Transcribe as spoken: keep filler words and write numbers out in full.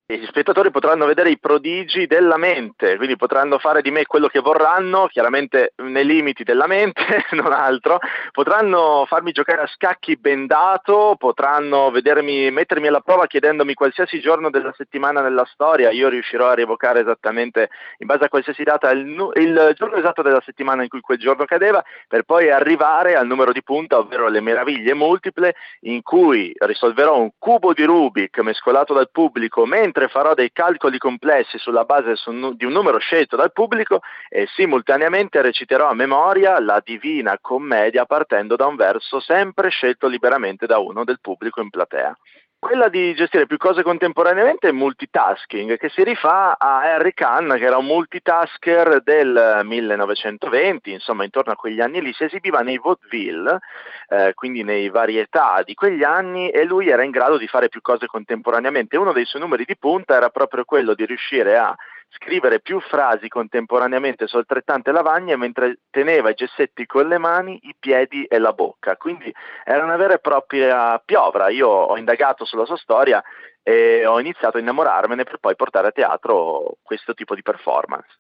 Gli spettatori potranno vedere i prodigi della mente, quindi potranno fare di me quello che vorranno, chiaramente nei limiti della mente, non altro. Potranno farmi giocare a scacchi bendato, potranno vedermi mettermi alla prova chiedendomi qualsiasi giorno della settimana nella storia, io riuscirò a rievocare esattamente, in base a qualsiasi data, il, nu- il giorno esatto della settimana in cui quel giorno cadeva, per poi arrivare al numero di punta, ovvero le meraviglie multiple, in cui risolverò un cubo di Rubik mescolato dal pubblico mentre farò dei calcoli complessi sulla base di un numero scelto dal pubblico e simultaneamente reciterò a memoria la Divina Commedia partendo da un verso sempre scelto liberamente da uno del pubblico in platea. Quella di gestire più cose contemporaneamente è multitasking, che si rifà a Harry Khan, che era un multitasker del millenovecentoventi, insomma intorno a quegli anni lì, si esibiva nei vaudeville, eh, quindi nei varietà di quegli anni, e lui era in grado di fare più cose contemporaneamente. Uno dei suoi numeri di punta era proprio quello di riuscire a scrivere più frasi contemporaneamente su altrettante lavagne mentre teneva i gessetti con le mani, i piedi e la bocca. Quindi era una vera e propria piovra. Io ho indagato sulla sua storia e ho iniziato a innamorarmene per poi portare a teatro questo tipo di performance.